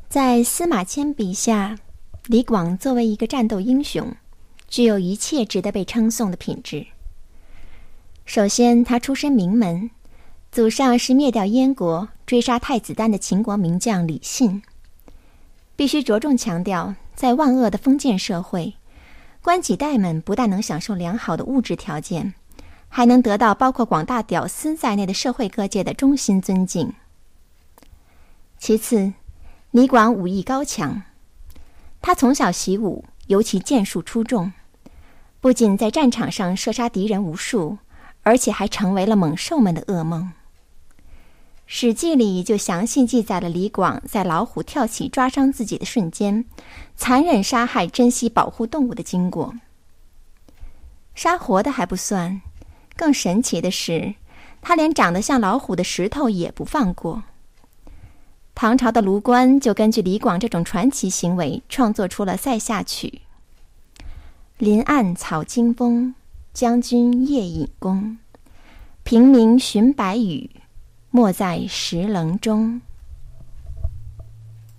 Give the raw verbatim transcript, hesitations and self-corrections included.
在司马迁笔下，李广作为一个战斗英雄，具有一切值得被称颂的品质。首先，他出身名门，祖上是灭掉燕国、追杀太子丹的秦国名将李信。必须着重强调，在万恶的封建社会，官几代们不但能享受良好的物质条件，还能得到包括广大屌丝在内的社会各界的衷心尊敬。其次，李广武艺高强，他从小习武，尤其剑术出众，不仅在战场上射杀敌人无数，而且还成为了猛兽们的噩梦。《史记》里就详细记载了李广在老虎跳起抓伤自己的瞬间，残忍杀害珍稀保护动物的经过。杀活的还不算，更神奇的是，他连长得像老虎的石头也不放过。唐朝的卢关就根据李广这种传奇行为，创作出了《塞下曲》：林暗草惊风，将军夜引弓。平明寻白羽，没在石棱中。